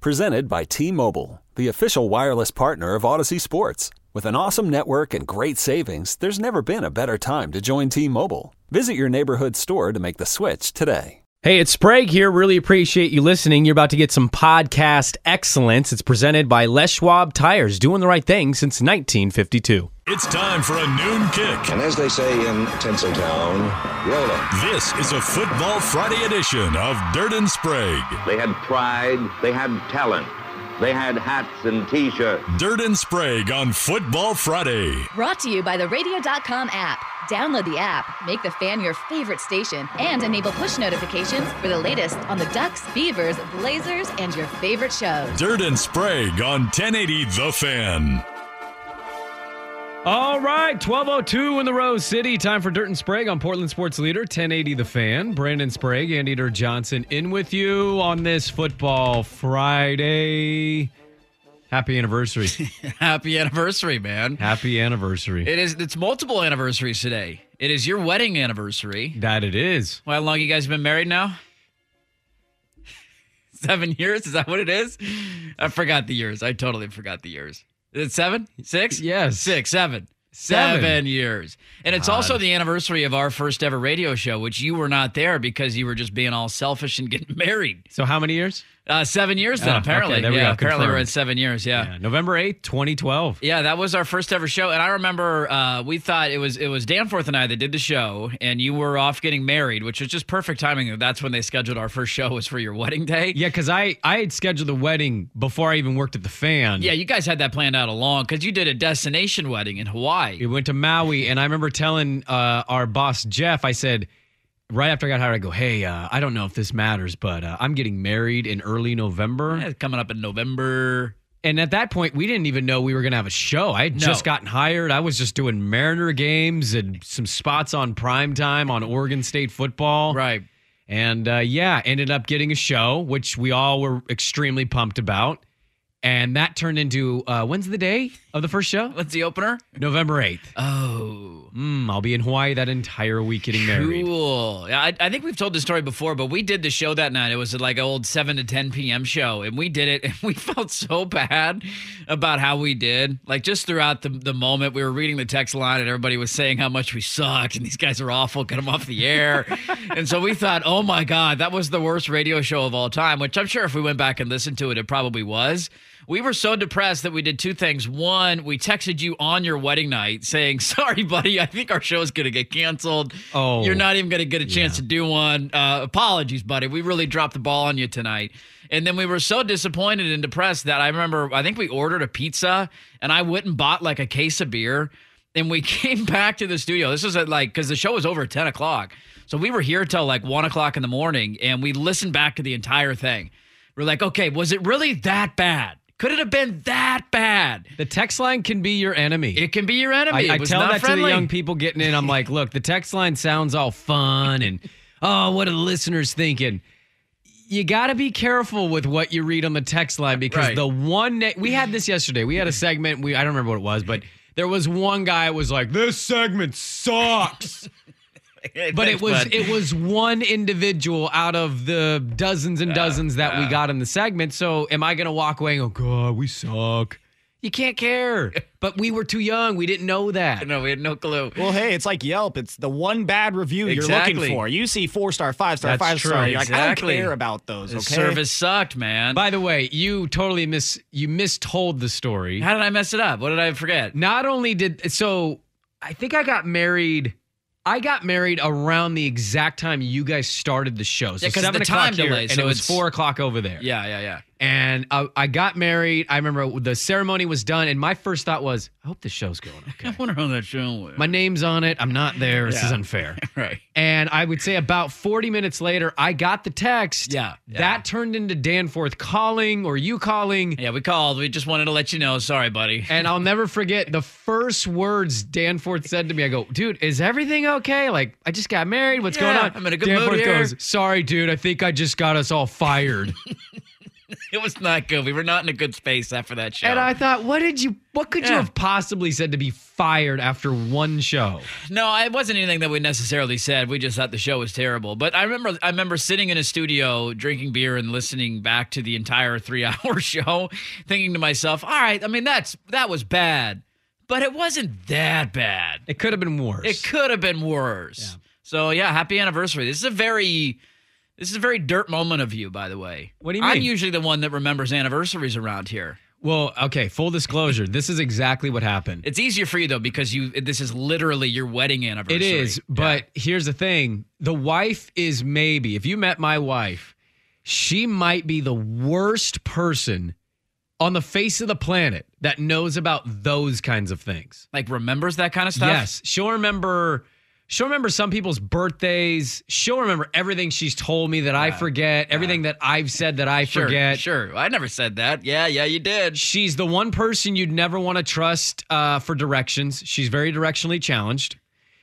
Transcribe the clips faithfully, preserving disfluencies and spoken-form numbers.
Presented by T-Mobile, the official wireless partner of Odyssey Sports. With an awesome network and great savings, there's never been a better time to join T-Mobile. Visit your neighborhood store to make the switch today. Hey, it's Sprague here. Really appreciate you listening. You're about to get some podcast excellence. It's presented by Les Schwab Tires, doing the right thing since nineteen fifty-two. It's time for a noon kick. And as they say in Tinseltown, roll it. This is a Football Friday edition of Dirt and Sprague. They had pride. They had talent. They had hats and T-shirts. Dirt and Sprague on Football Friday. Brought to you by the radio dot com app. Download the app, make the Fan your favorite station, and enable push notifications for the latest on the Ducks, Beavers, Blazers, and your favorite shows. Dirt and Sprague on ten eighty The Fan. All right, twelve oh two in the Rose City. Time for Dirt and Sprague on Portland Sports Leader, ten eighty The Fan. Brandon Sprague, Andy Dirt Johnson in with you on this Football Friday. Happy anniversary. Happy anniversary, man. Happy anniversary. It is. It's multiple anniversaries today. It is your wedding anniversary. That it is. Well, how long you guys been married now? Seven years? Is that what it is? I forgot the years. I totally forgot the years. Is it seven? Six? Yes. Six, seven. Seven. Seven years. And it's God. also the anniversary of our first ever radio show, which you were not there because you were just being all selfish and getting married. So how many years? Uh, seven years then, Oh, apparently. okay, there we yeah, go. apparently we're Confirmed. at seven years, yeah. Yeah, November eighth, twenty twelve. Yeah, that was our first ever show, and I remember uh, we thought it was it was Danforth and I that did the show, and you were off getting married, which was just perfect timing. That's when they scheduled our first show was for your wedding day. Yeah, because I, I had scheduled the wedding before I even worked at the Fan. Yeah, you guys had that planned out along because you did a destination wedding in Hawaii. We went to Maui, and I remember telling uh, our boss, Jeff, I said, right after I got hired, I go, hey, uh, I don't know if this matters, but uh, I'm getting married in early November. Yeah, it's coming up in November. And at that point, we didn't even know we were going to have a show. I had No. just gotten hired. I was just doing Mariner games and some spots on primetime on Oregon State football. Right. And uh, yeah, ended up getting a show, which we all were extremely pumped about. And that turned into, uh, when's the day of the first show? What's the opener? November eighth. Oh. Mm, I'll be in Hawaii that entire week getting married. Cool. Yeah, I, I think we've told this story before, but we did the show that night. It was like an old seven to ten p.m. show, and we did it, and we felt so bad about how we did. Like, just throughout the, the moment, we were reading the text line, and everybody was saying how much we sucked, and these guys are awful, get them off the air. And so we thought, oh, my God, that was the worst radio show of all time, which I'm sure if we went back and listened to it, it probably was. We were so depressed that we did two things. One, we texted you on your wedding night saying, sorry, buddy, I think our show is going to get canceled. Oh, You're not even going to get a chance yeah. to do one. Uh, apologies, buddy. We really dropped the ball on you tonight. And then we were so disappointed and depressed that I remember, I think we ordered a pizza, and I went and bought like a case of beer. And we came back to the studio. This was at like, because the show was over at ten o'clock. So we were here till like one o'clock in the morning, and we listened back to the entire thing. We're like, okay, was it really that bad? Could it have been that bad? The text line can be your enemy. It can be your enemy. I, I it was tell not that friendly. to the young people getting in. I'm like, look, the text line sounds all fun and, oh, what are the listeners thinking? You got to be careful with what you read on the text line because Right. the one na- we had this yesterday. We had a segment. We I don't remember what it was, but there was one guy who was like, this segment sucks. But it was it was one individual out of the dozens and dozens that we got in the segment. So am I going to walk away and go, God, we suck? You can't care. But we were too young. We didn't know that. No, we had no clue. Well, hey, it's like Yelp. It's the one bad review Exactly. you're looking for. You see four star, five star, That's five true. star. You're like, I Exactly. don't care about those. The Okay. service sucked, man. By the way, you totally miss you mistold the story. How did I mess it up? What did I forget? Not only did so I think I got married I got married around the exact time you guys started the show. So Yeah, 'cause seven the o'clock time here, delay, and so it was it's- four o'clock over there. Yeah, yeah, yeah. And I, I got married. I remember the ceremony was done, and my first thought was, I hope the show's going okay. I wonder how that show went. My name's on it. I'm not there. This Yeah. is unfair. Right. And I would say about forty minutes later, I got the text. Yeah, yeah. That turned into Danforth calling or you calling. Yeah, we called. We just wanted to let you know. Sorry, buddy. And I'll never forget the first words Danforth said to me. I go, dude, is everything okay? Like, I just got married. What's Yeah, going on? I'm in a good Danforth mood here. goes, sorry, dude. I think I just got us all fired. It was not good. We were not in a good space after that show. And I thought, what did you, what could you Yeah. have possibly said to be fired after one show? No, it wasn't anything that we necessarily said. We just thought the show was terrible. But I remember I remember sitting in a studio drinking beer and listening back to the entire three-hour show, thinking to myself, all right, I mean, that's that was bad, but it wasn't that bad. It could have been worse. It could have been worse. Yeah. So, yeah, happy anniversary. This is a very... This is a very dirt moment of you, by the way. What do you I'm mean? usually the one that remembers anniversaries around here. Well, okay, full disclosure. This is exactly what happened. It's easier for you, though, because you. This is literally your wedding anniversary. It is, but here's the thing. The wife is maybe, if you met my wife, she might be the worst person on the face of the planet that knows about those kinds of things. Like, remembers that kind of stuff? Yes. She'll remember... She'll remember some people's birthdays. She'll remember everything she's told me that I forget, everything that I've said that I Sure, forget. Sure, I never said that. Yeah, yeah, you did. She's the one person you'd never want to trust uh, for directions. She's very directionally challenged.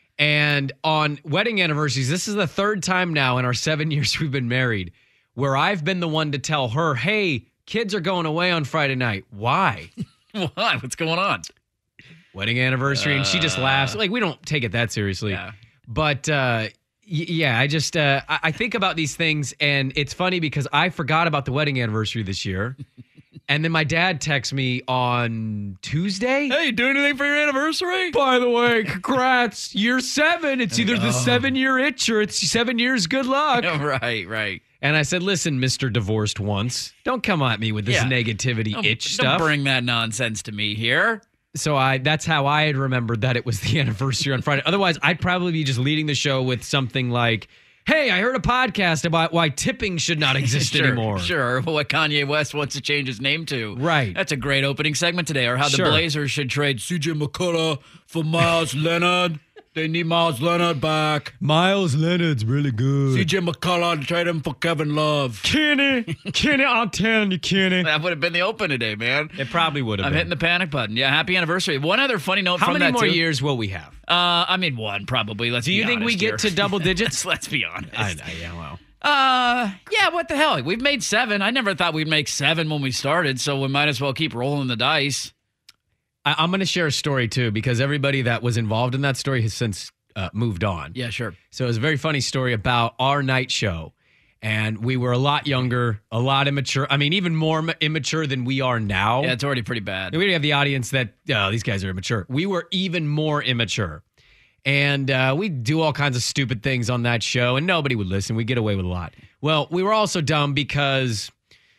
And on wedding anniversaries, this is the third time now in our seven years we've been married where I've been the one to tell her, hey, kids are going away on Friday night. Why? Why? What's going on? Wedding anniversary. And she just laughs. Like, we don't take it that seriously. Yeah. But, uh, y- yeah, I just, uh, I-, I think about these things, and it's funny because I forgot about the wedding anniversary this year. And then my dad texts me on Tuesday. Hey, you doing anything for your anniversary? By the way, congrats. Year seven. It's either the seven year itch or it's seven years good luck. Right, right. And I said, listen, Mister Divorced Once, don't come at me with this Yeah. negativity Don't, itch don't stuff. bring that nonsense to me here. So I that's how I had remembered that it was the anniversary on Friday. Otherwise, I'd probably be just leading the show with something like, hey, I heard a podcast about why tipping should not exist Sure, anymore. Sure, or what Kanye West wants to change his name to. Right. That's a great opening segment today. Or how the Sure. Blazers should trade C J McCullough for Miles Leonard. They need Miles Leonard back. Miles Leonard's really good. C J McCullough, trade him for Kevin Love. Kenny, Kenny, I'm telling you, Kenny. That would have been the open today, man. It probably would have I'm been. hitting the panic button. Yeah, happy anniversary. One other funny note How from many that more too. years will we have? Uh, I mean, one probably. Let's Do be you think we honest get here. to double digits? Let's be honest. I know, yeah, well. Uh, yeah, what the hell? We've made seven. I never thought we'd make seven when we started, so we might as well keep rolling the dice. I, I'm going to share a story, too, because everybody that was involved in that story has since uh, moved on. Yeah, sure. So it was a very funny story about our night show. And we were a lot younger, a lot immature. I mean, even more m- immature than we are now. Yeah, it's already pretty bad. We didn't have the audience that, oh, these guys are immature. We were even more immature. And uh, we'd do all kinds of stupid things on that show, and nobody would listen. We'd get away with a lot. Well, we were also dumb because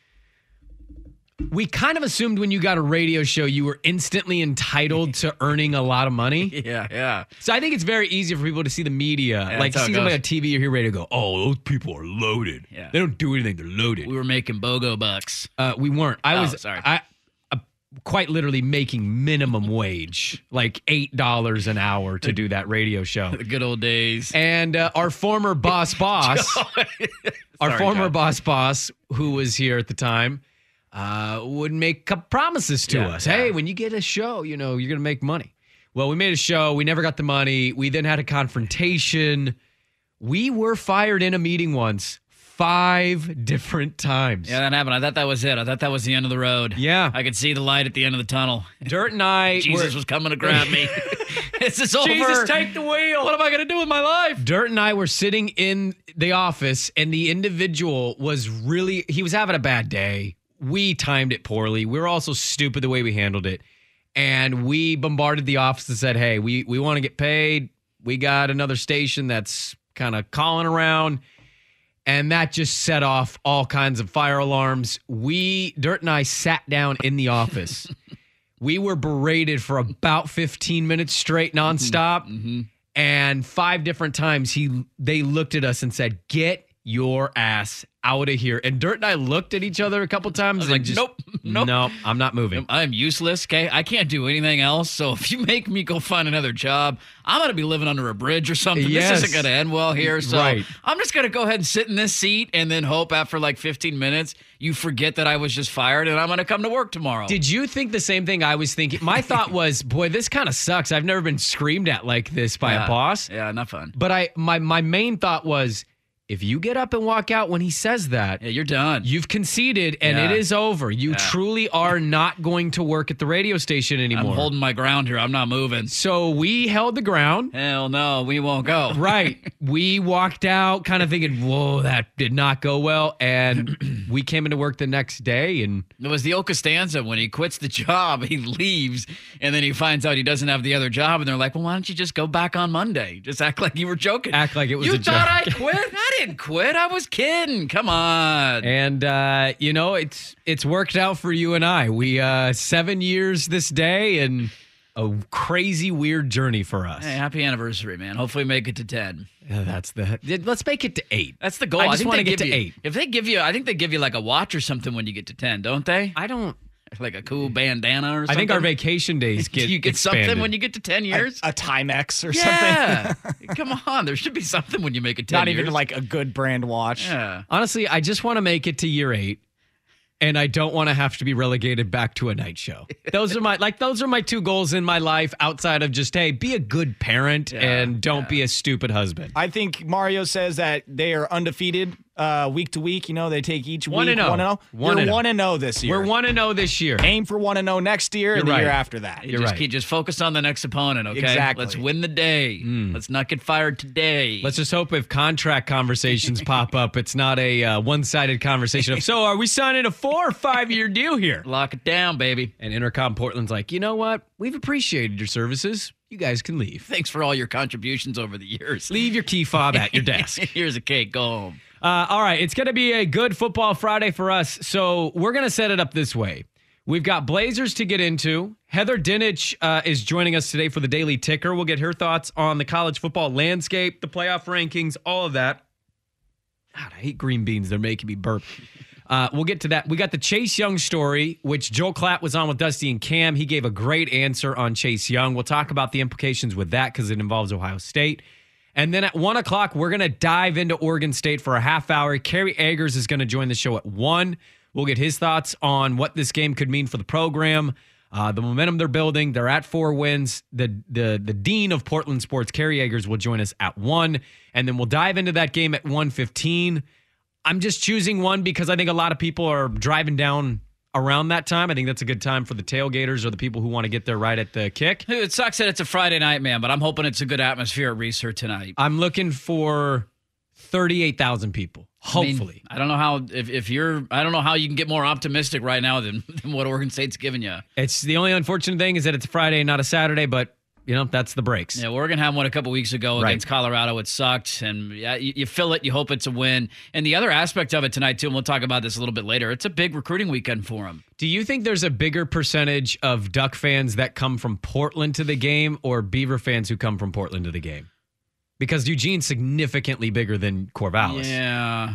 we kind of assumed when you got a radio show, you were instantly entitled to earning a lot of money. Yeah, yeah. So I think it's very easy for people to see the media, Yeah, like that's how see it somebody goes. on T V or hear radio go, oh, those people are loaded. Yeah. They don't do anything. They're loaded. We were making BOGO bucks. Uh, we weren't. I Oh, was sorry. I, uh, quite literally making minimum wage, like eight dollars an hour to do that radio show. The good old days. And uh, our former boss boss, our Sorry, former John. boss boss, who was here at the time, uh, would make up promises to Yeah, us. yeah. Hey, when you get a show, you know, you're going to make money. Well, we made a show. We never got the money. We then had a confrontation. We were fired in a meeting once five different times. Yeah, that happened. I thought that was it. I thought that was the end of the road. Yeah. I could see the light at the end of the tunnel. Dirt and I Jesus were, was coming to grab me. This is over. Jesus, take the wheel. What am I going to do with my life? Dirt and I were sitting in the office, and the individual was really, he was having a bad day. We timed it poorly. We were also stupid the way we handled it. And we bombarded the office and said, hey, we, we want to get paid. We got another station that's kind of calling around. And that just set off all kinds of fire alarms. We, Dirt and I, sat down in the office. We were berated for about fifteen minutes straight, nonstop. Mm-hmm. And five different times he they looked at us and said, get your ass out of here. And Dirt and I looked at each other a couple times. I was and like, just, nope, nope. No, I'm not moving. I'm useless, okay? I can't do anything else. So if you make me go find another job, I'm going to be living under a bridge or something. Yes. This isn't going to end well here. So Right. I'm just going to go ahead and sit in this seat and then hope after like fifteen minutes you forget that I was just fired and I'm going to come to work tomorrow. Did you think the same thing I was thinking? My thought was, boy, this kind of sucks. I've never been screamed at like this by yeah. a boss. Yeah, not fun. But I my my main thought was, if you get up and walk out when he says that, Yeah, you're done. you've conceded and Yeah. it is over. You Yeah. truly are not going to work at the radio station anymore. I'm holding my ground here. I'm not moving. So we held the ground. Hell no, we won't go. Right. We walked out kind of thinking, whoa, that did not go well. And we came into work the next day and It was the old Costanza when he quits the job, he leaves, and then he finds out he doesn't have the other job, and they're like, well, why don't you just go back on Monday? Just act like you were joking. act like it was you a thought joke. I quit? I didn't quit. I was kidding. Come on. And uh, you know, it's it's worked out for you and I. We uh seven years this day and a crazy weird journey for us. Hey, happy anniversary, man. Hopefully make it to ten. Yeah, that's the let's make it to eight. That's the goal. I just think want to they get give to you- eight. If they give you, I think they give you like a watch or something when you get to ten, don't they? I don't Like a cool bandana or something. I think our vacation days get you get expanded. something when you get to ten years? A Timex or something. yeah. Come on. There should be something when you make it ten Not years. even like a good brand watch. Yeah. Honestly, I just want to make it to year eight. And I don't want to have to be relegated back to a night show. Those are my like those are my two goals in my life outside of just, hey, be a good parent Yeah, and don't be a stupid husband. I think Mario says that they are undefeated uh, week to week. You know, they take each One week and oh. one and oh. One You're and oh. one and oh this year. We're one and oh this year. Aim for one and oh next year You're and the right. year after that. You You're just right. keep just focus on the next opponent, okay? Exactly. Let's win the day. Let's not get fired today. Let's just hope if contract conversations pop up, it's not a uh, one-sided conversation of, so are we signing a four or five-year deal here? lock it down, baby. And Intercom Portland's like, you know what? We've appreciated your services. You guys can leave. Thanks for all your contributions over the years. Leave your key fob at your desk. Here's a cake. Go home. Uh, all right, it's going to be a good football Friday for us. So we're going to set it up this way. We've got Blazers to get into. Heather Dinich uh, is joining us today for the Daily Ticker. We'll get her thoughts on the college football landscape, the playoff rankings, all of that. God, I hate green beans. They're making me burp. Uh, we'll get to that. We got the Chase Young story, which Joel Klatt was on with Dusty and Cam. He gave a great answer on Chase Young. We'll talk about the implications with that because it involves Ohio State. And then at one o'clock, we're going to dive into Oregon State for a half hour. Kerry Eggers is going to join the show at one. We'll get his thoughts on what this game could mean for the program, uh, the momentum they're building. They're at four wins. The, the, the dean of Portland sports, Kerry Eggers, will join us at one. And then we'll dive into that game at one fifteen. I'm just choosing one because I think a lot of people are driving down around that time. I think that's a good time for the tailgaters or the people who want to get there right at the kick. It sucks that it's a Friday night, man, but I'm hoping it's a good atmosphere at Reser tonight. I'm looking for thirty-eight thousand people, hopefully. I, mean, I don't know how if, if you're I don't know how you can get more optimistic right now than, than what Oregon State's giving you. It's the only unfortunate thing is that it's a Friday, not a Saturday, but you know, that's the breaks. Yeah, Oregon had one a couple weeks ago Right. against Colorado. It sucked, and yeah, you, you feel it. You hope it's a win. And the other aspect of it tonight too, and we'll talk about this a little bit later. It's a big recruiting weekend for them. Do you think there's a bigger percentage of Duck fans that come from Portland to the game or Beaver fans who come from Portland to the game? Because Eugene's significantly bigger than Corvallis. Yeah,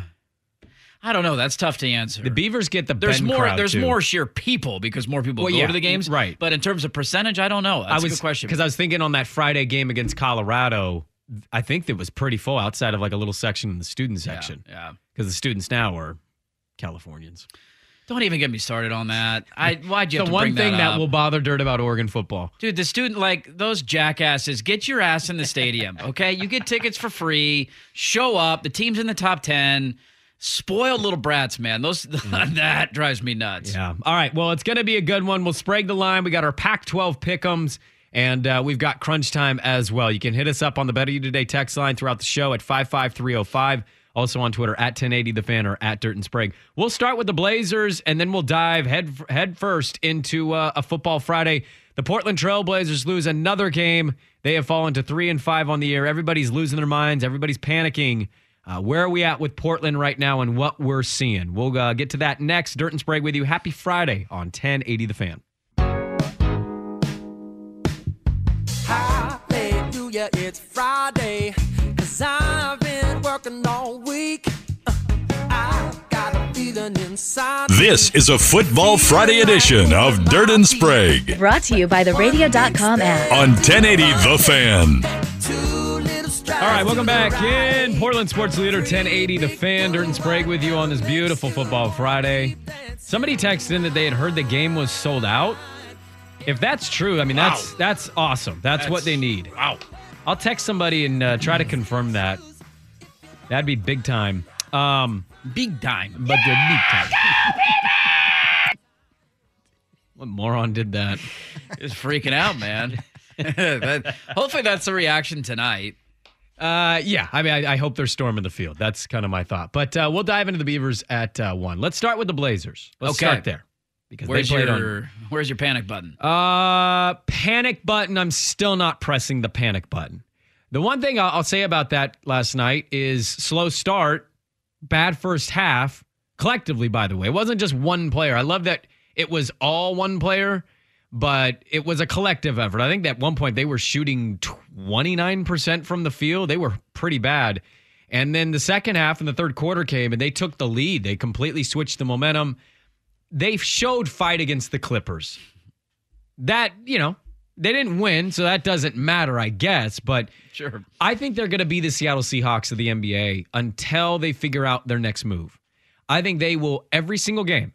I don't know. That's tough to answer. The Beavers get the there's Bend more. crowd, There's too. more sheer people because more people Well, go yeah, to the games, right. But in terms of percentage, I don't know. That's I was, a good question. Because I was thinking on that Friday game against Colorado, I think it was pretty full outside of like a little section in the student section. Yeah. Because the students now are Californians. Don't even get me started on that. I why'd you have The to one bring thing that, that, up? will bother Dirt about Oregon football. Dude, the student, like, those jackasses, get your ass in the stadium, okay? You get tickets for free, show up, the team's in the top ten. Spoiled little brats, man. Those That drives me nuts. Yeah. All right. Well, it's going to be a good one. We'll sprague the line. We got our Pac twelve pick'ems, and uh, we've got crunch time as well. You can hit us up on the Better You Today text line throughout the show at five five three oh five. Also on Twitter at ten eighty The Fan or at Dirt and Sprague. We'll start with the Blazers, and then we'll dive head, head first into uh, a football Friday. The Portland Trail Blazers lose another game. They have fallen to three and five on the year. Everybody's losing their minds. Everybody's panicking. Uh, where are we at with Portland right now and what we're seeing? We'll uh, get to that next. Dirt and Sprague with you. Happy Friday on ten eighty The Fan. Hallelujah, it's Friday, 'cause I've been working all week. Uh, I've got a feeling inside. This is a Football Friday edition of Dirt and Sprague Brought to you by the radio dot com app. on ten eighty The Fan. All right, welcome back in. Portland sports leader ten eighty The Fan. Dirt and Sprague with you on this beautiful football Friday. Somebody texted in that they had heard the game was sold out. If that's true, I mean, that's Wow. that's awesome. That's, That's- what they need. Wow. I'll text somebody and uh, try to confirm that. That'd be big time. Um, big time. But the big time. What moron did that? Just freaking out, man. that, hopefully that's the reaction tonight. Uh, yeah, I mean, I, I hope they're storming the field. That's kind of my thought. But uh, we'll dive into the Beavers at uh, one. Let's start with the Blazers. Let's okay. start there. Because where's they played your on, Where's your panic button? Uh, panic button. I'm still not pressing the panic button. The one thing I'll, I'll say about that last night is slow start, bad first half, collectively, by the way. It wasn't just one player. I love that it was all one player, but it was a collective effort. I think that at one point they were shooting twenty-nine percent from the field. They were pretty bad. And then the second half and the third quarter came and they took the lead. They completely switched the momentum. They showed fight against the Clippers. That, you know, they didn't win, so that doesn't matter, I guess. But sure. I think they're going to be the Seattle Seahawks of the N B A until they figure out their next move. I think they will, every single game,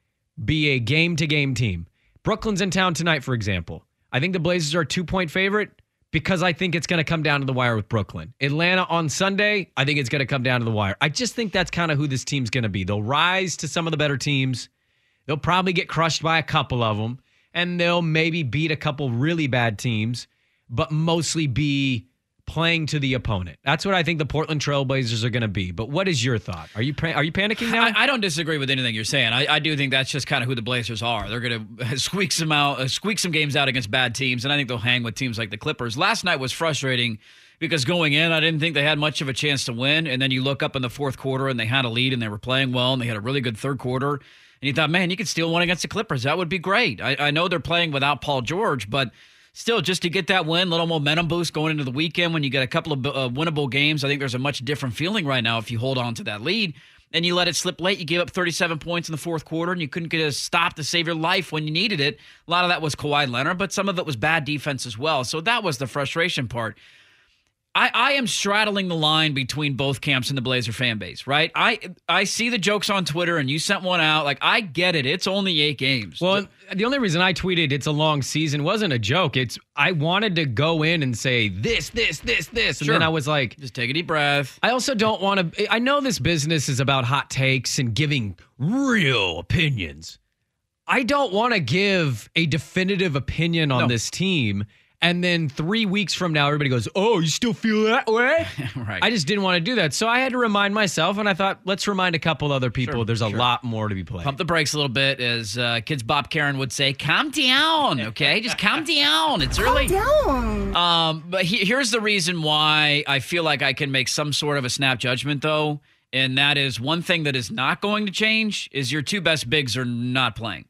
be a game-to-game team. Brooklyn's in town tonight, for example. I think the Blazers are a two-point favorite because I think it's going to come down to the wire with Brooklyn. Atlanta on Sunday, I think it's going to come down to the wire. I just think that's kind of who this team's going to be. They'll rise to some of the better teams. They'll probably get crushed by a couple of them, and they'll maybe beat a couple really bad teams, but mostly be playing to the opponent. That's what I think the Portland Trail Blazers are going to be. But what is your thought? Are you are you panicking now? I, I don't disagree with anything you're saying. I, I do think that's just kind of who the Blazers are. They're going to squeak some out, uh, squeak some games out against bad teams, and I think they'll hang with teams like the Clippers. Last night was frustrating because going in, I didn't think they had much of a chance to win, and then you look up in the fourth quarter, and they had a lead, and they were playing well, and they had a really good third quarter. And you thought, man, you could steal one against the Clippers. That would be great. I, I know they're playing without Paul George, but still, just to get that win, little momentum boost going into the weekend when you get a couple of uh, winnable games, I think there's a much different feeling right now if you hold on to that lead and you let it slip late. You gave up thirty-seven points in the fourth quarter, and you couldn't get a stop to save your life when you needed it. A lot of that was Kawhi Leonard, but some of it was bad defense as well. So that was the frustration part. I, I am straddling the line between both camps in the Blazer fan base, right? I I see the jokes on Twitter, and you sent one out. Like, I get it. It's only eight games. Well, the only reason I tweeted it's a long season wasn't a joke. It's I wanted to go in and say this, this, this, this. And Sure. then I was like, just take a deep breath. I also don't want to. I know this business is about hot takes and giving real opinions. I don't want to give a definitive opinion on No. this team. And then three weeks from now, everybody goes, oh, you still feel that way? Right. I just didn't want to do that. So I had to remind myself, and I thought, let's remind a couple other people Sure, there's a sure. lot more to be played. Pump the brakes a little bit, as uh, kids Bob Karen would say. Calm down, okay? Just calm down. It's early. Calm down. Um, but he, here's the reason why I feel like I can make some sort of a snap judgment, though, and that is one thing that is not going to change is your two best bigs are not playing.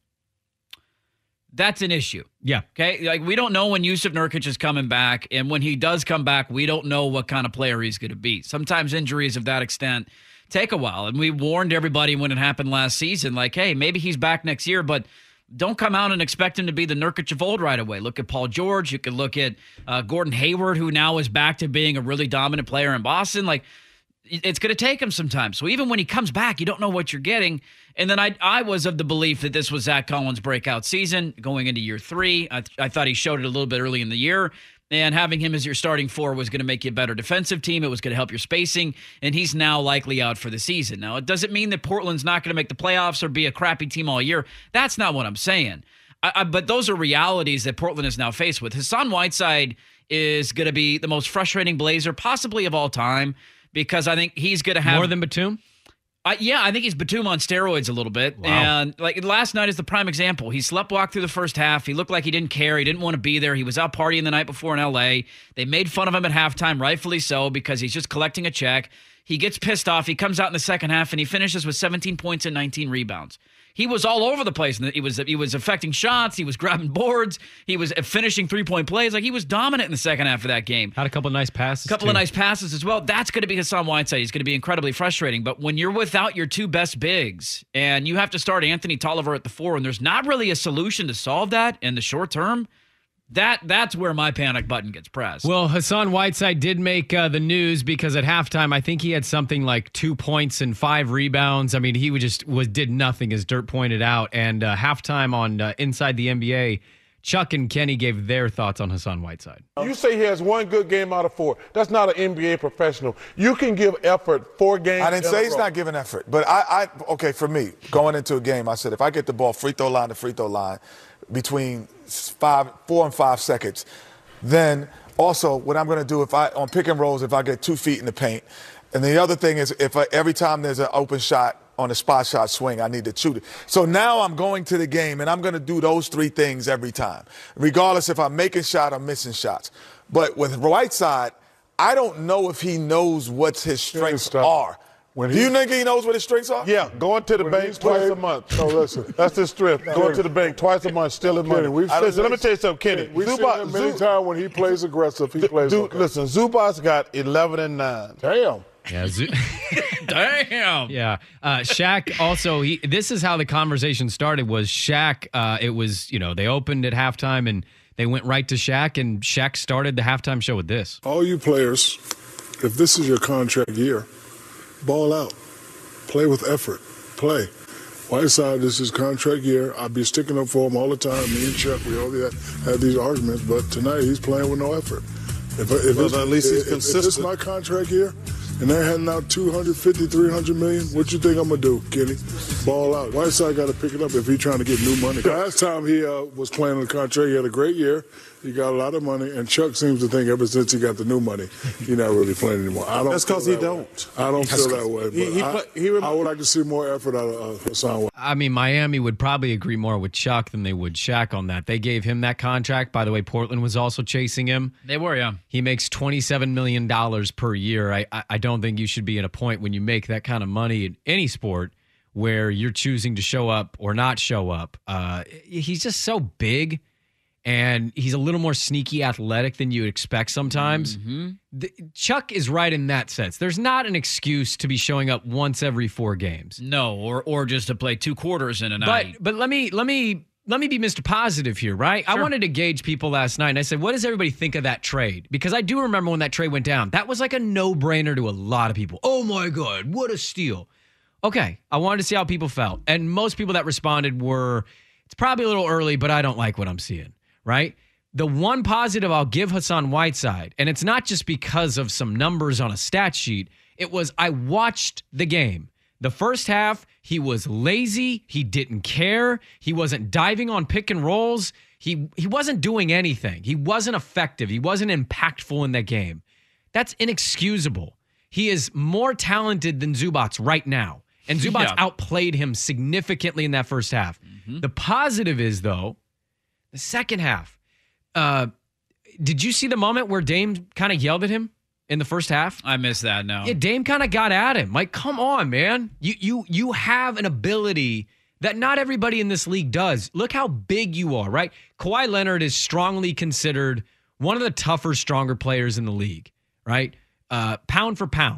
That's an issue. Yeah. Okay. Like, we don't know when Yusuf Nurkic is coming back. And when he does come back, we don't know what kind of player he's going to be. Sometimes injuries of that extent take a while. And we warned everybody when it happened last season, like, hey, maybe he's back next year, but don't come out and expect him to be the Nurkic of old right away. Look at Paul George. You could look at uh, Gordon Hayward, who now is back to being a really dominant player in Boston. Like, it's going to take him some time. So even when he comes back, you don't know what you're getting. And then I I was of the belief that this was Zach Collins' breakout season going into year three. I, I thought he showed it a little bit early in the year. And having him as your starting four was going to make you a better defensive team. It was going to help your spacing. And he's now likely out for the season. Now, it doesn't mean that Portland's not going to make the playoffs or be a crappy team all year. That's not what I'm saying. I, I, but those are realities that Portland is now faced with. Hassan Whiteside is going to be the most frustrating Blazer possibly of all time, because I think he's going to have more than Batum. Uh, yeah, I think he's Batum on steroids a little bit. Wow. And like last night is the prime example. He sleptwalked through the first half. He looked like he didn't care. He didn't want to be there. He was out partying the night before in L A. They made fun of him at halftime, rightfully so, because he's just collecting a check. He gets pissed off. He comes out in the second half and he finishes with seventeen points and nineteen rebounds. He was all over the place. He was he was affecting shots. He was grabbing boards. He was finishing three-point plays. Like, he was dominant in the second half of that game. Had a couple of nice passes. A couple too. of nice passes as well. That's going to be Hassan Whiteside. He's going to be incredibly frustrating. But when you're without your two best bigs and you have to start Anthony Tolliver at the four, and there's not really a solution to solve that in the short term, That that's where my panic button gets pressed. Well, Hassan Whiteside did make uh, the news because at halftime, I think he had something like two points and five rebounds. I mean, he would just was did nothing, as Dirt pointed out. And uh, halftime on uh, Inside the N B A, Chuck and Kenny gave their thoughts on Hassan Whiteside. You say he has one good game out of four. That's not an N B A professional. You can give effort four games. I didn't say he's not giving effort, but I, I, okay, for me, going into a game, I said if I get the ball free throw line to free throw line between five, four and five seconds, then also what I'm going to do if I on pick and rolls if I get two feet in the paint, and the other thing is if I, every time there's an open shot on a spot shot swing, I need to shoot it. So now I'm going to the game, and I'm going to do those three things every time, regardless if I'm making shot or missing shots. But with Whiteside, I don't know if he knows what his strengths are. When do you think he knows what his strengths are? Yeah, going to the bank twice a month. No, listen, that's his strength. Going to the bank twice a month, stealing money. We've listen, let me tell you something, Kenny. We've seen him many times when he plays aggressive. He plays Zu- okay. Listen, Zubac's got eleven and nine. Damn. Yeah, Zu- Damn. Yeah. Uh, Shaq also, he, this is how the conversation started was Shaq, uh, it was, you know, they opened at halftime and they went right to Shaq, and Shaq started the halftime show with this. All you players, if this is your contract year, ball out. Play with effort. Play. Whiteside, this is contract year. I'll be sticking up for him all the time. Me and Chuck, we already had these arguments, but tonight he's playing with no effort. If, if well, it's, at least he's if, consistent. If it's my contract year, and they're handing out two hundred fifty, three hundred million, what you think I'm going to do, Kenny? Ball out. Whiteside got to pick it up if he's trying to get new money. Last time he uh, was playing on the contract, he had a great year. He got a lot of money, and Chuck seems to think ever since he got the new money, he's not really playing anymore. I don't That's because he don't. Way. I don't feel that way. But He, he I, play, he rem- I would like to see more effort out of uh, Hassan. I mean, Miami would probably agree more with Chuck than they would Shaq on that. They gave him that contract. By the way, Portland was also chasing him. They were, yeah. He makes twenty-seven million dollars per year. I, I, I don't think you should be at a point when you make that kind of money in any sport where you're choosing to show up or not show up. Uh, he's just so big, and he's a little more sneaky athletic than you would expect sometimes. Mm-hmm. The, Chuck is right in that sense. There's not an excuse to be showing up once every four games. No, or or just to play two quarters in a But night. but let me let me let me be Mister Positive here, right? Sure. I wanted to gauge people last night, and I said, what does everybody think of that trade? Because I do remember when that trade went down. That was like a no-brainer to a lot of people. Oh my God, what a steal. Okay, I wanted to see how people felt. And most people that responded were, it's probably a little early, but I don't like what I'm seeing, right? The one positive I'll give Hassan Whiteside, and it's not just because of some numbers on a stat sheet, it was I watched the game. The first half, he was lazy. He didn't care. He wasn't diving on pick and rolls. He he wasn't doing anything. He wasn't effective. He wasn't impactful in that game. That's inexcusable. He is more talented than Zubac right now. And Zubac Yeah. outplayed him significantly in that first half. Mm-hmm. The positive is, though, the second half. Uh, did you see the moment where Dame kind of yelled at him in the first half? I missed that, no. Yeah, Dame kind of got at him. Like, come on, man. You you you have an ability that not everybody in this league does. Look how big you are, right? Kawhi Leonard is strongly considered one of the tougher, stronger players in the league, right? Uh, pound for pound.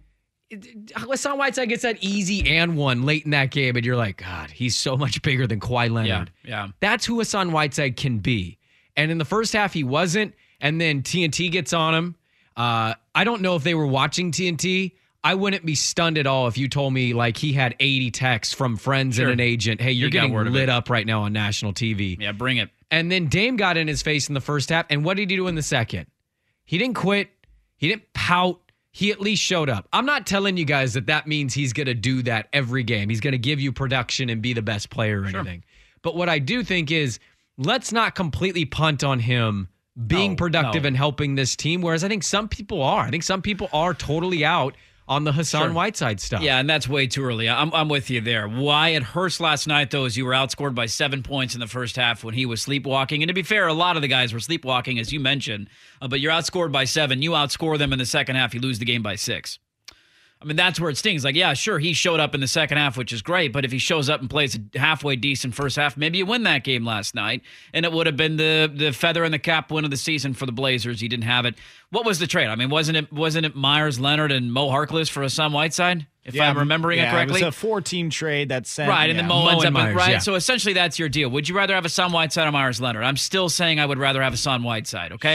Hassan Whiteside gets that easy and one late in that game, and you're like, God, he's so much bigger than Kawhi Leonard. Yeah, yeah. That's who Hassan Whiteside can be. And in the first half, he wasn't, and then T N T gets on him. Uh, I don't know if they were watching T N T. I wouldn't be stunned at all if you told me like he had eighty texts from friends Sure. and an agent. Hey, you're He got getting word of lit it. up right now on national T V. Yeah, bring it. And then Dame got in his face in the first half. And what did he do in the second? He didn't quit. He didn't pout. He at least showed up. I'm not telling you guys that that means he's going to do that every game. He's going to give you production and be the best player or Sure. anything. But what I do think is let's not completely punt on him being No, productive no. and helping this team, whereas I think some people are. I think some people are totally out on the Hassan Sure. Whiteside stuff. Yeah, and that's way too early. I'm I'm with you there. Why it hurts last night, though, is you were outscored by seven points in the first half when he was sleepwalking. And to be fair, a lot of the guys were sleepwalking, as you mentioned. Uh, but you're outscored by seven. You outscore them in the second half. You lose the game by six. I mean, that's where it stings. Like, yeah, sure, he showed up in the second half, which is great. But if he shows up and plays a halfway decent first half, maybe you win that game last night. And it would have been the the feather in the cap win of the season for the Blazers. He didn't have it. What was the trade? I mean, wasn't it wasn't it Myers, Leonard, and Mo Harkless for Hassan Whiteside? If Yeah, I'm remembering yeah, it correctly. It was a four-team trade that sent. Right, and yeah. then Mo, Mo ends and up in- Myers, right. yeah. So essentially, that's your deal. Would you rather have Hassan Whiteside or Myers Leonard? I'm still saying I would rather have Hassan Whiteside. Okay,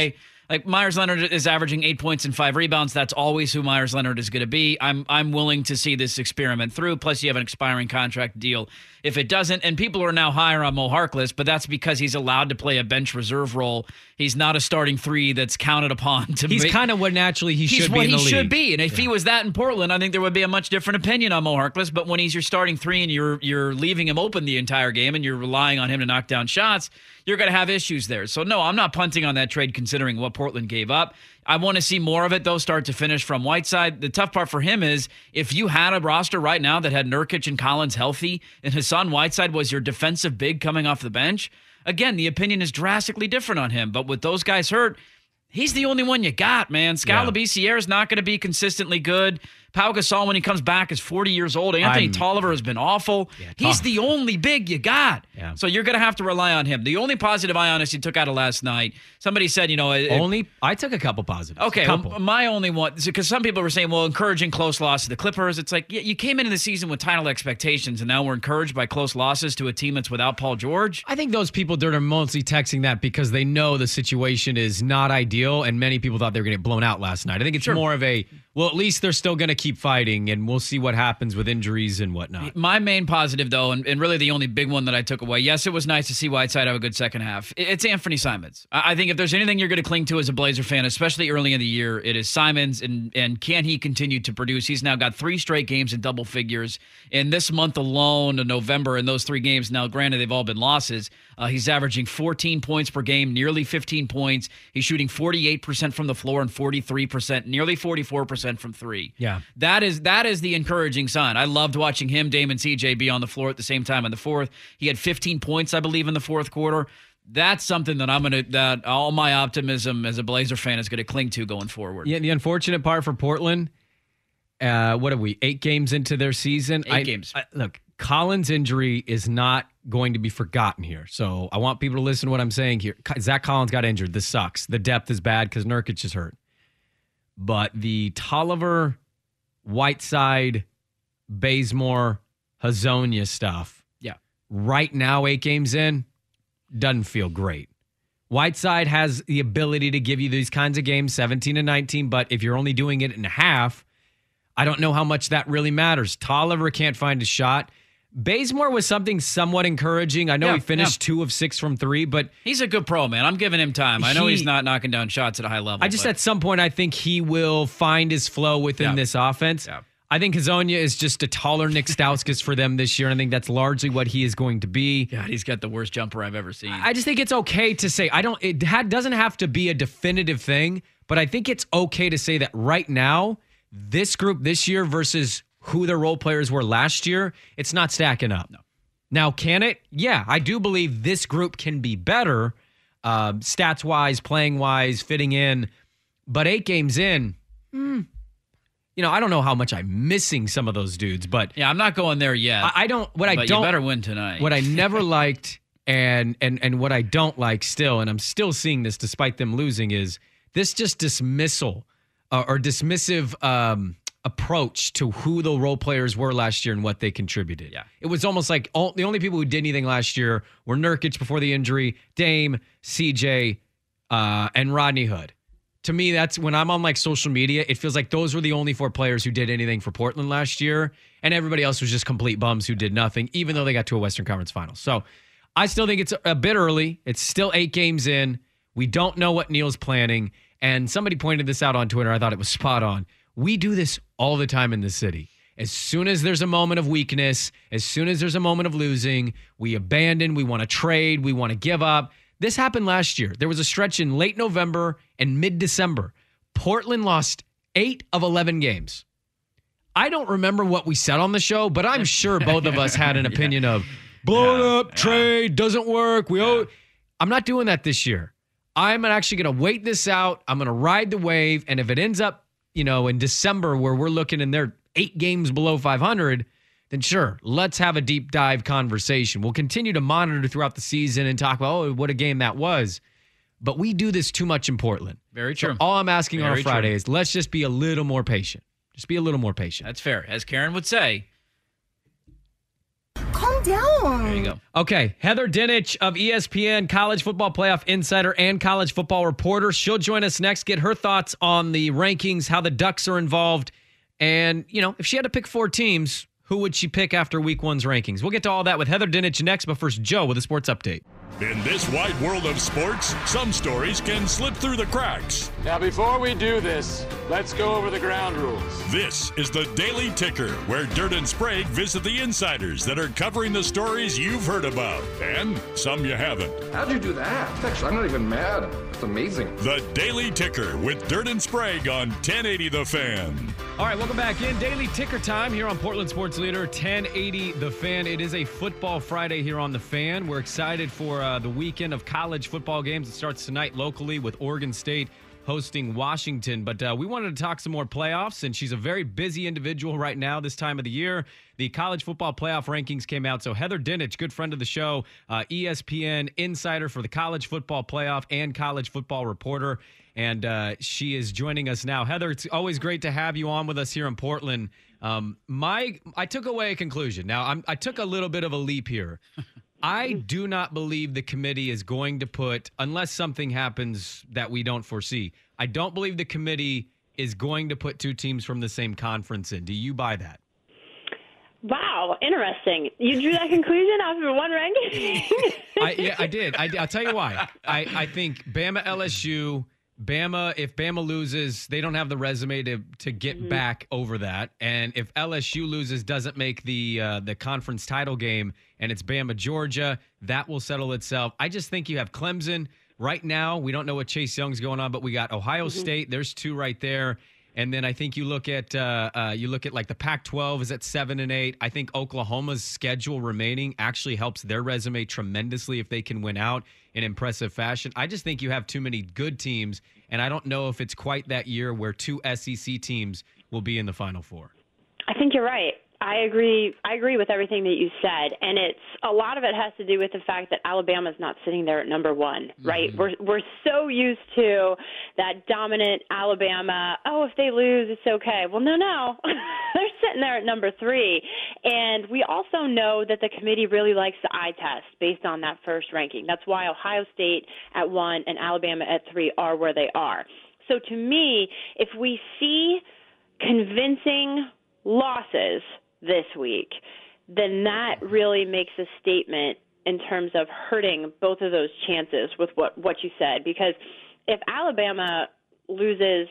Like Myers Leonard is averaging eight points and five rebounds. That's always who Myers Leonard is going to be. I'm I'm willing to see this experiment through. Plus, you have an expiring contract deal if it doesn't. And people are now higher on Mo Harkless, but that's because he's allowed to play a bench reserve role. He's not a starting three that's counted upon to. He's make, kind of what naturally he he's should what be in the he league. should be. And if yeah. he was that in Portland, I think there would be a much different opinion on Mo Harkless. But when he's your starting three and you're you're leaving him open the entire game and you're relying on him to knock down shots, you're going to have issues there. So, no, I'm not punting on that trade considering what Portland gave up. I want to see more of it, though, start to finish from Whiteside. The tough part for him is if you had a roster right now that had Nurkic and Collins healthy and Hassan Whiteside was your defensive big coming off the bench, again, the opinion is drastically different on him. But with those guys hurt, he's the only one you got, man. Skal Yeah. Labissiere is not going to be consistently good. Pau Gasol, when he comes back, is forty years old. Anthony I'm- Tolliver has been awful. He's Toll- the only big you got. Yeah. So you're going to have to rely on him. The only positive I honestly took out of last night, somebody said, you know, it, Only I took a couple positives. Okay, couple. well, my only one, because some people were saying, well, encouraging close loss to the Clippers. It's like, yeah, you came into the season with title expectations, and now we're encouraged by close losses to a team that's without Paul George. I think those people that are mostly texting that because they know the situation is not ideal, and many people thought they were going to get blown out last night. I think it's Sure. more of a, well, at least they're still going to keep fighting, and we'll see what happens with injuries and whatnot. My main positive, though, and, and really the only big one that I took away, yes, it was nice to see Whiteside have a good second half. It- It's Anthony Simons. I, I think if there's anything you're going to cling to as a Blazer fan, especially early in the year, it is Simons, and, and can he continue to produce? He's now got three straight games in double figures. In this month alone, in November, in those three games, now granted they've all been losses, uh, he's averaging fourteen points per game, nearly fifteen points. He's shooting forty-eight percent from the floor and forty-three percent, nearly forty-four percent from three. Yeah. That is that is the encouraging sign. I loved watching him, Dame, and C J be on the floor at the same time in the fourth. He had fifteen points, I believe, in the fourth quarter. That's something that I'm gonna that all my optimism as a Blazer fan is gonna cling to going forward. Yeah, the unfortunate part for Portland, uh, what are we, eight games into their season? Eight I- games. I- look, Collins' injury is not going to be forgotten here. So I want people to listen to what I'm saying here. Zach Collins got injured. This sucks. The depth is bad because Nurkic is hurt. But the Tolliver, Whiteside, Bazemore, Hazonia stuff, Yeah. right now, eight games in, doesn't feel great. Whiteside has the ability to give you these kinds of games, seventeen and nineteen, but if you're only doing it in half, I don't know how much that really matters. Tolliver can't find a shot. Bazemore was something somewhat encouraging. I know Yeah, he finished yeah. two of six from three, but He's a good pro, man. I'm giving him time. I know He- he's not knocking down shots at a high level. I just but at some point I think he will find his flow within Yeah. this offense. Yeah. I think Hazonia is just a taller Nick Stauskas for them this year, and I think that's largely what he is going to be. God, he's got the worst jumper I've ever seen. I just think it's okay to say I don't. It ha- doesn't have to be a definitive thing, but I think it's okay to say that right now, this group this year versus who their role players were last year, it's not stacking up. No. Now, can it? Yeah, I do believe this group can be better, uh, stats wise, playing wise, fitting in. But eight games in, hmm, you know, I don't know how much I'm missing some of those dudes, but yeah, I'm not going there yet. I, I don't. What I but don't. you better win tonight. What I never liked, and and and what I don't like still, and I'm still seeing this despite them losing, is this just dismissal uh, or dismissive um, approach to who the role players were last year and what they contributed. Yeah. It was almost like all, the only people who did anything last year were Nurkic before the injury, Dame, C J, uh, and Rodney Hood. To me, that's when I'm on like social media, it feels like those were the only four players who did anything for Portland last year, and everybody else was just complete bums who did nothing, even though they got to a Western Conference Finals. So I still think it's a bit early. It's still eight games in. We don't know what Neil's planning, and somebody pointed this out on Twitter. I thought it was spot on. We do this all the time in this city. As soon as there's a moment of weakness, as soon as there's a moment of losing, we abandon, we want to trade, we want to give up. This happened last year. There was a stretch in late November and mid-December. Portland lost eight of eleven games. I don't remember what we said on the show, but I'm sure both of us had an opinion yeah. of blow it up, yeah. trade, doesn't work. We owe. I'm not doing that this year. I'm actually going to wait this out. I'm going to ride the wave. And if it ends up, you know, in December where we're looking and they're eight games below five hundred, then sure, let's have a deep dive conversation. We'll continue to monitor throughout the season and talk about, oh, what a game that was. But we do this too much in Portland. Very true. So all I'm asking Very on a Friday true. is let's just be a little more patient. Just be a little more patient. That's fair. As Karen would say, Calm calm down. There you go. Okay, Heather Dinich of E S P N, College Football Playoff Insider and College Football Reporter. She'll join us next, get her thoughts on the rankings, how the Ducks are involved, and, you know, if she had to pick four teams, who would she pick after week one's rankings? We'll get to all that with Heather Dinich next, but first, Joe with a sports update. In this wide world of sports, some stories can slip through the cracks. Now, before we do this, let's go over the ground rules. This is the Daily Ticker, where Dirt and Sprague visit the insiders that are covering the stories you've heard about, and some you haven't. How'd you do that? Actually, I'm not even mad. It's amazing. The Daily Ticker with Dirt and Sprague on ten eighty The Fan. All right, welcome back in. Daily Ticker time here on Portland Sports Leader, ten eighty The Fan. It is a football Friday here on The Fan. We're excited for uh, the weekend of college football games. It starts tonight locally with Oregon State hosting Washington. But uh, we wanted to talk some more playoffs, and she's a very busy individual right now this time of the year. The college football playoff rankings came out. So Heather Dinich, good friend of the show, uh, E S P N insider for the college football playoff and college football reporter. And uh, she is joining us now. Heather, it's always great to have you on with us here in Portland. Um, my, I took away a conclusion. Now, I'm, I took a little bit of a leap here. I do not believe the committee is going to put, unless something happens that we don't foresee, I don't believe the committee is going to put two teams from the same conference in. Do you buy that? Wow, interesting. You drew that conclusion after one ranking? I, yeah, I did. I, I'll tell you why. I, I think Bama, L S U, Bama, if Bama loses, they don't have the resume to to get mm-hmm. back over that. And if L S U loses, doesn't make the uh, the conference title game, and it's Bama, Georgia, that will settle itself. I just think you have Clemson. Right now, we don't know what Chase Young's going on, but we got Ohio mm-hmm. State. There's two right there. And then I think you look at uh, uh, you look at like the Pac twelve is at seven and eight. I think Oklahoma's schedule remaining actually helps their resume tremendously if they can win out in impressive fashion. I just think you have too many good teams, and I don't know if it's quite that year where two S E C teams will be in the Final Four. I think you're right. I agree. I agree with everything that you said, and it's a lot of it has to do with the fact that Alabama's not sitting there at number one, right? Mm-hmm. We're we're so used to that dominant Alabama. Oh, if they lose, it's okay. Well, no, no, they're sitting there at number three, and we also know that the committee really likes the eye test based on that first ranking. That's why Ohio State at one and Alabama at three are where they are. So to me, if we see convincing losses this week, then that really makes a statement in terms of hurting both of those chances with what, what you said. Because if Alabama loses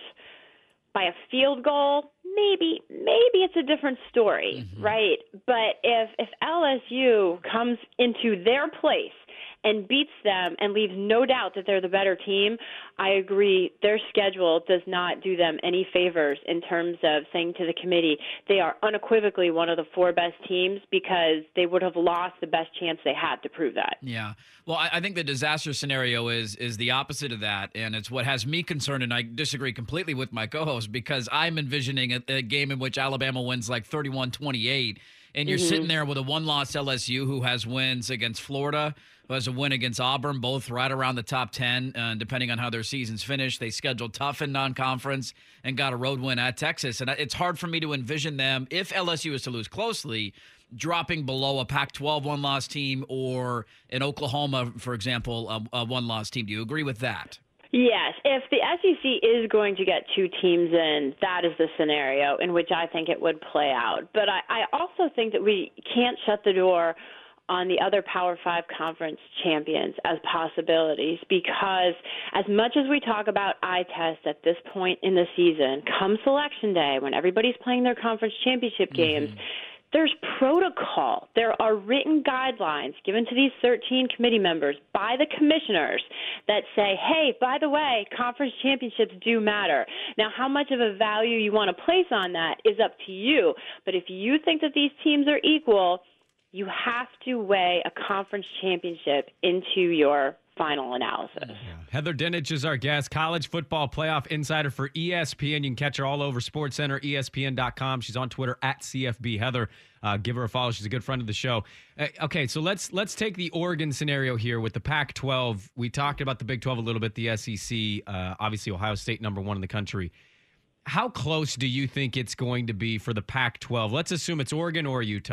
by a field goal, maybe maybe it's a different story, mm-hmm. right? But if if L S U comes into their place and beats them and leaves no doubt that they're the better team, I agree their schedule does not do them any favors in terms of saying to the committee they are unequivocally one of the four best teams, because they would have lost the best chance they had to prove that. Yeah. Well, I, I think the disaster scenario is is the opposite of that, and it's what has me concerned, and I disagree completely with my co-host, because I'm envisioning a, a game in which Alabama wins like thirty-one twenty-eight, and you're mm-hmm. sitting there with a one-loss L S U who has wins against Florida, who has a win against Auburn, both right around the top ten, uh, depending on how their season's finished. They scheduled tough in non-conference and got a road win at Texas. And it's hard for me to envision them, if L S U is to lose closely, dropping below a Pac twelve one-loss team or an Oklahoma, for example, a, a one-loss team. Do you agree with that? Yes. If the S E C is going to get two teams in, that is the scenario in which I think it would play out. But I, I also think that we can't shut the door on the other Power Five conference champions as possibilities, because as much as we talk about eye tests at this point in the season, come selection day when everybody's playing their conference championship games, mm-hmm. there's protocol. There are written guidelines given to these thirteen committee members by the commissioners that say, hey, by the way, conference championships do matter. Now, how much of a value you want to place on that is up to you. But if you think that these teams are equal, you have to weigh a conference championship into your final analysis. Yeah. Heather Dinich is our guest, college football playoff insider for E S P N. You can catch her all over SportsCenter, E S P N dot com. She's on Twitter at C F B Heather. Uh, give her a follow. She's a good friend of the show. Uh, okay, so let's let's take the Oregon scenario here with the Pac twelve. We talked about the Big twelve a little bit, the S E C, uh, obviously Ohio State number one in the country. How close do you think it's going to be for the Pac twelve? Let's assume it's Oregon or Utah.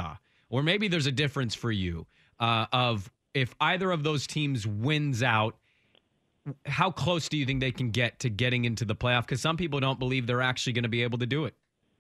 or maybe there's a difference for you uh, of if either of those teams wins out, how close do you think they can get to getting into the playoff? Because some people don't believe they're actually going to be able to do it.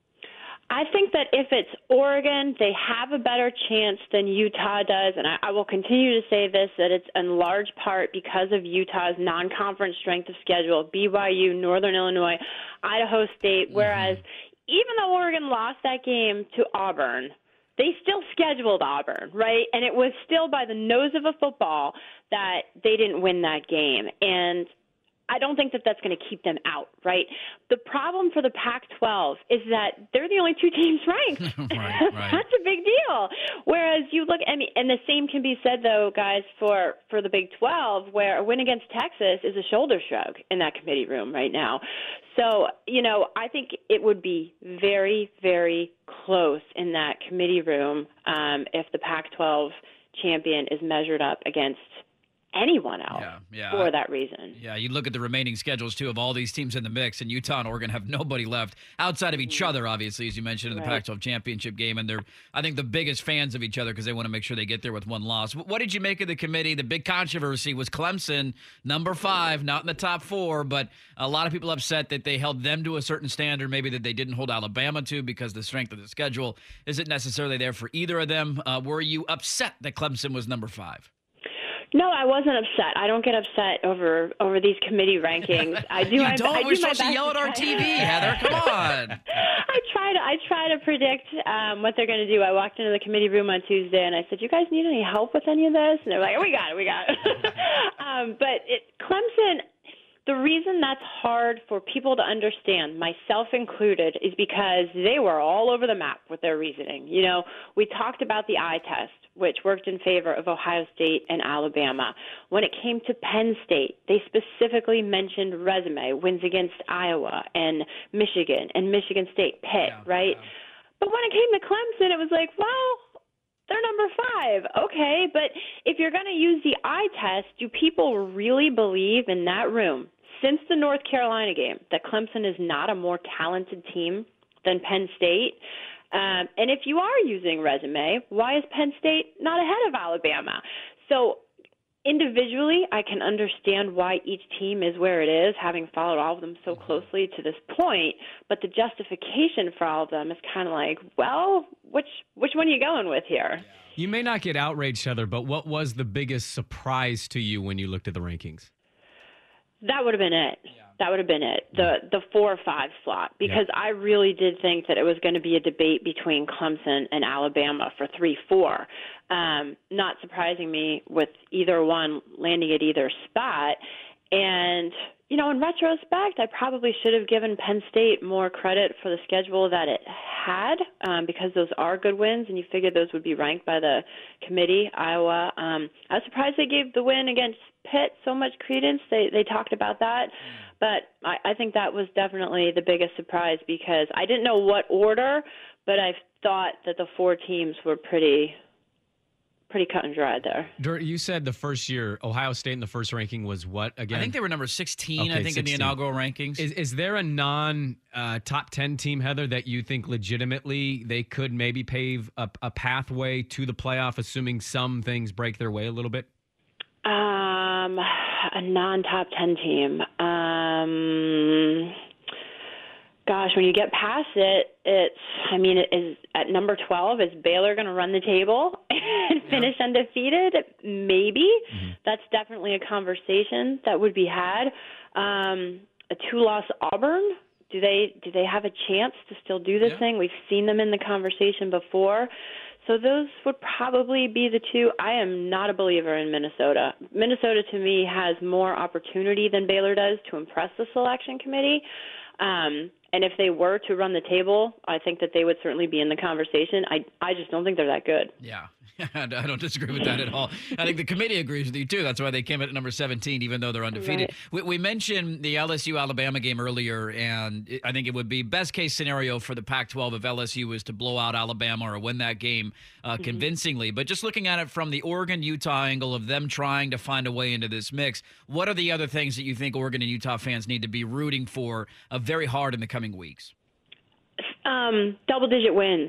I think that if it's Oregon, they have a better chance than Utah does. And I, I will continue to say this, that it's in large part because of Utah's non-conference strength of schedule, B Y U, Northern Illinois, Idaho State, whereas mm-hmm. even though Oregon lost that game to Auburn, they still scheduled Auburn, right? And it was still by the nose of a football that they didn't win that game. And I don't think that that's going to keep them out, right? The problem for the Pac twelve is that they're the only two teams ranked. right, right. That's a big deal. Whereas you look, I mean, and the same can be said, though, guys, for, for the Big twelve, where a win against Texas is a shoulder shrug in that committee room right now. So, you know, I think it would be very, very close in that committee room um, if the Pac twelve champion is measured up against anyone else yeah, yeah. for that reason. Yeah, you look at the remaining schedules, too, of all these teams in the mix, and Utah and Oregon have nobody left outside of each other, obviously, as you mentioned in the Right. Pac twelve championship game, and they're, I think, the biggest fans of each other because they want to make sure they get there with one loss. What did you make of the committee? The big controversy was Clemson, number five, not in the top four, but a lot of people upset that they held them to a certain standard, maybe that they didn't hold Alabama to because the strength of the schedule isn't necessarily there for either of them. Uh, were you upset that Clemson was number five? No, I wasn't upset. I don't get upset over over these committee rankings. I do. You my, don't? I We're do my supposed to best yell at our try- T V, Heather. Come on. I try to. I try to predict um, what they're going to do. I walked into the committee room on Tuesday and I said, "You guys need any help with any of this?" And they're like, "We got it. We got it." um, but it, Clemson. The reason that's hard for people to understand, myself included, is because they were all over the map with their reasoning. You know, we talked about the eye test, which worked in favor of Ohio State and Alabama. When it came to Penn State, they specifically mentioned resume, wins against Iowa and Michigan and Michigan State, Pitt, Yeah, right? yeah. But when it came to Clemson, it was like, well, they're number five. Okay, but if you're going to use the eye test, do people really believe in that room, since the North Carolina game, that Clemson is not a more talented team than Penn State? Um, and if you are using resume, why is Penn State not ahead of Alabama? So individually, I can understand why each team is where it is, having followed all of them so closely to this point. But the justification for all of them is kind of like, well, which which one are you going with here? You may not get outraged, Heather, but what was the biggest surprise to you when you looked at the rankings? That would have been it. That would have been it. The the four or five slot, because yeah. I really did think that it was going to be a debate between Clemson and Alabama for three four. Um, not surprising me with either one landing at either spot. And, you know, in retrospect, I probably should have given Penn State more credit for the schedule that it had, um, because those are good wins, and you figured those would be ranked by the committee, Iowa. Um, I was surprised they gave the win against Pitt so much credence. They they talked about that. But I, I think that was definitely the biggest surprise, because I didn't know what order, but I thought that the four teams were pretty pretty cut and dried there. Dirt, you said the first year, Ohio State in the first ranking was what again? I think they were number sixteen, Okay, I think, sixteen. in the inaugural rankings. Is, is there a non uh, top ten team, Heather, that you think legitimately they could maybe pave a, a pathway to the playoff, assuming some things break their way a little bit? Um, a non-top ten team. Um, gosh, when you get past it, it's, I mean, it is at number twelve, is Baylor going to run the table and finish yeah. undefeated? Maybe. Mm-hmm. That's definitely a conversation that would be had. Um, a two-loss Auburn, do they do they have a chance to still do this yeah. thing? We've seen them in the conversation before. So those would probably be the two. I am not a believer in Minnesota. Minnesota, to me, has more opportunity than Baylor does to impress the selection committee. Um, and if they were to run the table, I think that they would certainly be in the conversation. I, I just don't think they're that good. Yeah, I don't disagree with that at all. I think the committee agrees with you, too. That's why they came at number seventeen, even though they're undefeated. Right. We, we mentioned the L S U-Alabama game earlier, and I think it would be best-case scenario for the Pac twelve if L S U was to blow out Alabama or win that game uh, mm-hmm. convincingly. But just looking at it from the Oregon-Utah angle of them trying to find a way into this mix, what are the other things that you think Oregon and Utah fans need to be rooting for uh, very hard in the coming weeks? Um, double-digit wins.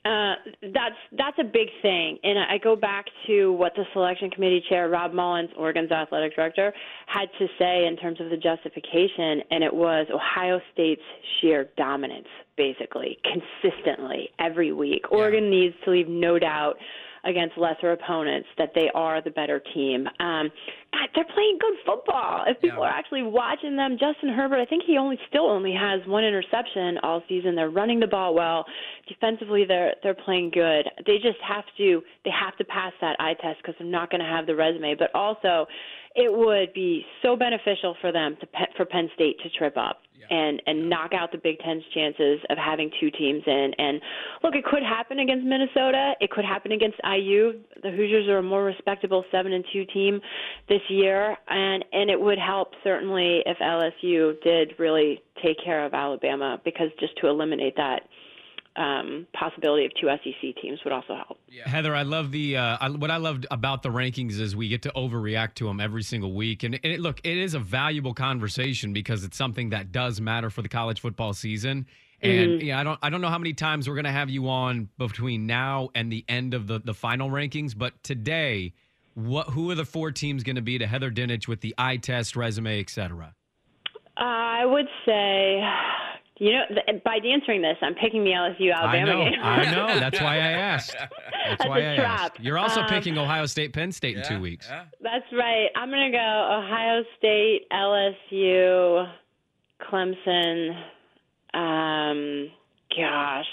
Uh, that's that's a big thing, and I go back to what the selection committee chair, Rob Mullins, Oregon's athletic director, had to say in terms of the justification, and it was Ohio State's sheer dominance, basically, consistently, every week. Yeah. Oregon needs to leave no doubt against lesser opponents that they are the better team. Um, God, they're playing good football. If people yeah. are actually watching them, Justin Herbert, I think he only still only has one interception all season. They're running the ball well. Defensively, they're they're playing good. They just have to they have to pass that eye test because they're not going to have the resume. But also, it would be so beneficial for them to for Penn State to trip up. And, and knock out the Big Ten's chances of having two teams in. And, look, it could happen against Minnesota. It could happen against I U. The Hoosiers are a more respectable seven and two team this year. And, and it would help, certainly, if L S U did really take care of Alabama, because just to eliminate that um, possibility of two S E C teams would also help. Yeah. Heather, I love the uh, I, what I loved about the rankings is we get to overreact to them every single week. And, and it, look, it is a valuable conversation because it's something that does matter for the college football season. And mm-hmm. yeah, I don't I don't know how many times we're going to have you on between now and the end of the, the final rankings. But today, what who are the four teams going to be to Heather Dinich with the eye test, resume, et cetera? Uh, I would say... You know, th- by answering this, I'm picking the L S U Alabama I know, game. I know. That's why I asked. That's, That's why a I trap. asked. You're also um, picking Ohio State, Penn State in yeah, two weeks. Yeah. That's right. I'm going to go Ohio State, L S U, Clemson. Um, gosh,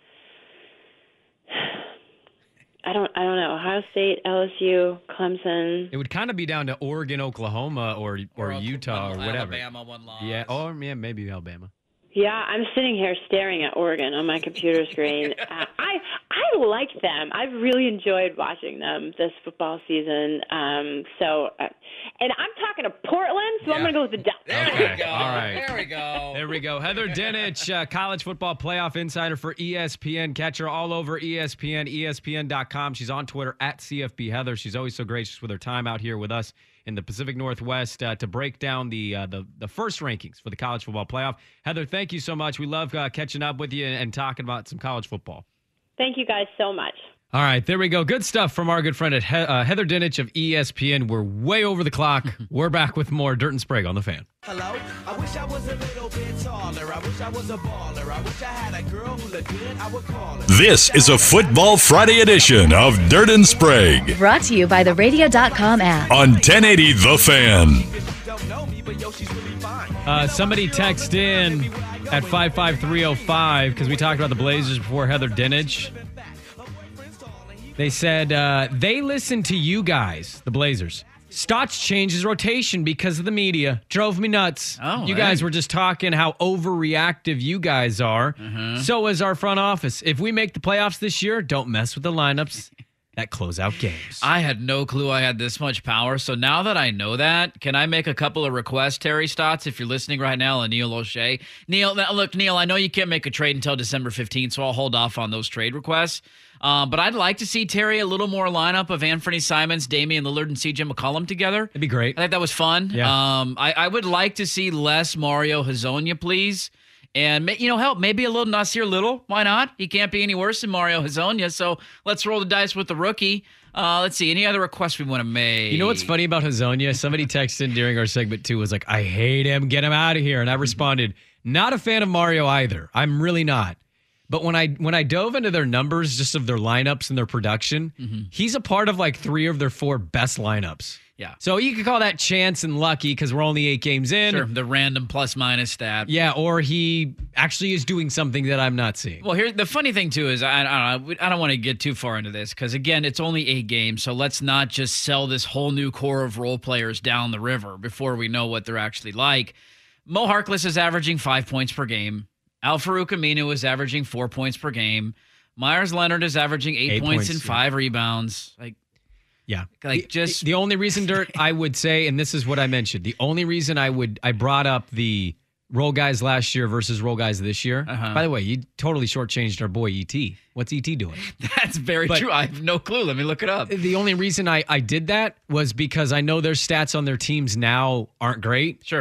I don't. I don't know. Ohio State, L S U, Clemson. It would kind of be down to Oregon, Oklahoma, or or, or Utah, one, or whatever. Alabama, one loss. Yeah. Or yeah, maybe Alabama. Yeah, I'm sitting here staring at Oregon on my computer screen. uh, I I like them. I've really enjoyed watching them this football season. Um, so, uh, and I'm talking to Portland, so yeah. I'm going to go with the Ducks. There okay. we go. All right. There we go. There we go. Heather Dinich, uh, college football playoff insider for E S P N. Catch her all over E S P N, E S P N dot com. She's on Twitter at C F B Heather. She's always so gracious with her time out here with us in the Pacific Northwest uh, to break down the, uh, the the first rankings for the college football playoff. Heather, thank you so much. We love uh, catching up with you and, and talking about some college football. Thank you guys so much. All right, there we go. Good stuff from our good friend at he- uh, Heather Dinich of E S P N. We're way over the clock. We're back with more Dirt and Sprague on the Fan. Hello? I wish I was a little bit taller. I wish I was a baller. I wish I had a girl who looked good. I would call her. This is a Football Friday edition of Dirt and Sprague. Brought to you by the radio dot com app. On ten eighty The Fan. Uh, somebody text in at five five three oh five because we talked about the Blazers before Heather Dinich. They said uh, they listen to you guys, the Blazers. Stotts changed his rotation because of the media. Drove me nuts. Oh, you hey. guys were just talking how overreactive you guys are. Uh-huh. So is our front office. If we make the playoffs this year, don't mess with the lineups that close out games. I had no clue I had this much power. So now that I know that, can I make a couple of requests, Terry Stotts, if you're listening right now, and Neil O'Shea? Neil, now, look, Neil, I know you can't make a trade until December fifteenth, so I'll hold off on those trade requests. Um, but I'd like to see, Terry, a little more lineup of Anthony Simons, Damian Lillard, and C J McCollum together. It'd be great. I think that was fun. Yeah. Um, I, I would like to see less Mario Hezonja, please. And, you know, help, maybe a little Nasir Little. Why not? He can't be any worse than Mario Hezonja. So let's roll the dice with the rookie. Uh, let's see. Any other requests we want to make? You know what's funny about Hezonja? Somebody texted during our segment, too, was like, I hate him. Get him out of here. And I responded, not a fan of Mario either. I'm really not. But when I when I dove into their numbers, just of their lineups and their production, mm-hmm. he's a part of like three of their four best lineups. Yeah. So you could call that chance and lucky because we're only eight games in. Sure, the random plus minus stat. Yeah, or he actually is doing something that I'm not seeing. Well, here the funny thing too is I, I don't know, I don't want to get too far into this because again, it's only eight games, so let's not just sell this whole new core of role players down the river before we know what they're actually like. Mo Harkless is averaging five points per game. Al-Farouq Aminu is averaging four points per game. Myers Leonard is averaging eight, eight points, points and five yeah. rebounds. Like, yeah, like the, just the only reason, Dirt, I would say, and this is what I mentioned. The only reason I would I brought up the role guys last year versus role guys this year. Uh-huh. By the way, you totally shortchanged our boy E T. What's E T doing? That's very but true. I have no clue. Let me look it up. The only reason I I did that was because I know their stats on their teams now aren't great. Sure.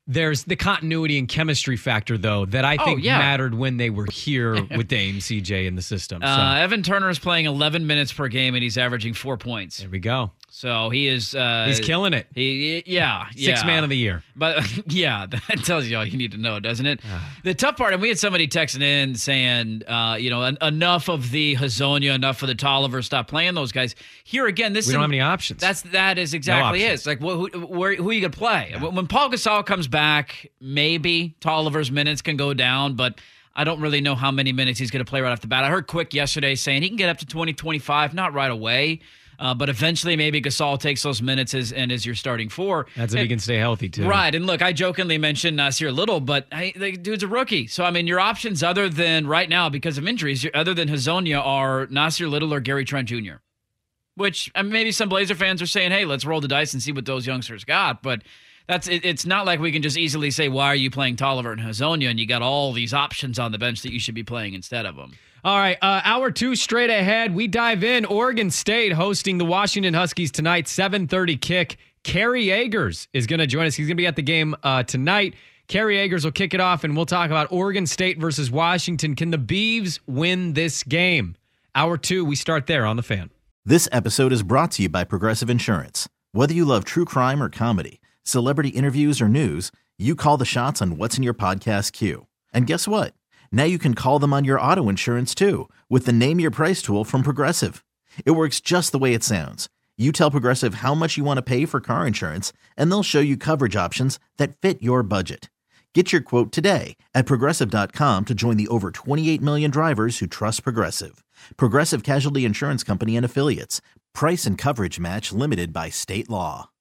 There's the continuity and chemistry factor, though, that I think oh, yeah. mattered when they were here with Dame, C J in the system. So. Uh, Evan Turner is playing eleven minutes per game, and he's averaging four points. There we go. So he is. Uh, he's killing it. He, yeah, Six yeah. man of the year. But yeah, that tells you all you need to know, doesn't it? The tough part, and we had somebody texting in saying, uh, you know, en- enough of the Hezonja, enough of the Tolliver, stop playing those guys. Here again, this we is, don't have any options. That's that is exactly no it. It's like, well, who, where, who are you gonna play? Yeah. When Paul Gasol comes back, maybe Tolliver's minutes can go down, but I don't really know how many minutes he's going to play right off the bat. I heard Quick yesterday saying he can get up to twenty, twenty-five, not right away, uh, but eventually maybe Gasol takes those minutes as, and is your starting four. That's if and, he can stay healthy, too. Right, and look, I jokingly mentioned Nasir Little, but hey, the dude's a rookie. So, I mean, your options other than right now, because of injuries, other than Hezonja, are Nasir Little or Gary Trent Junior Which I mean, maybe some Blazer fans are saying, hey, let's roll the dice and see what those youngsters got, but That's it, it's not like we can just easily say, why are you playing Tolliver and Hezonja, and you got all these options on the bench that you should be playing instead of them. All right, uh, hour two straight ahead. We dive in. Oregon State hosting the Washington Huskies tonight, seven thirty kick. Kerry Eggers is going to join us. He's going to be at the game uh, tonight. Kerry Eggers will kick it off, and we'll talk about Oregon State versus Washington. Can the Beavs win this game? Hour two, we start there on The Fan. This episode is brought to you by Progressive Insurance. Whether you love true crime or comedy, celebrity interviews or news, you call the shots on what's in your podcast queue. And guess what? Now you can call them on your auto insurance too with the Name Your Price tool from Progressive. It works just the way it sounds. You tell Progressive how much you want to pay for car insurance, and they'll show you coverage options that fit your budget. Get your quote today at Progressive dot com to join the over twenty-eight million drivers who trust Progressive. Progressive Casualty Insurance Company and Affiliates. Price and coverage match limited by state law.